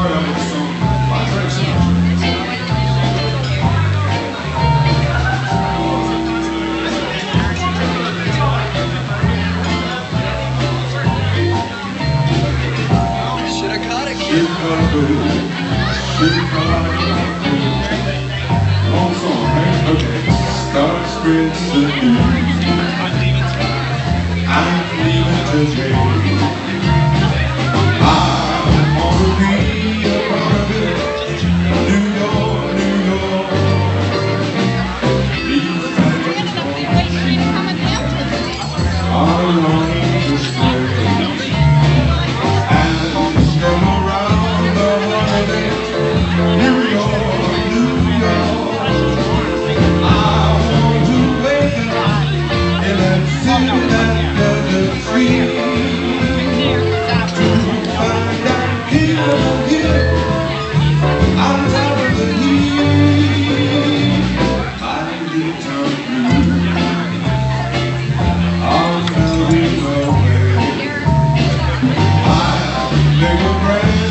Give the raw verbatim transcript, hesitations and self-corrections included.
start out with a song by Frank Sinatra. Chicago, Chicago. Long song, right? Okay. Start spreading the news. I'm leaving today. I wanna be a part of it. New York, New York. These times are longing to stay. Make a brand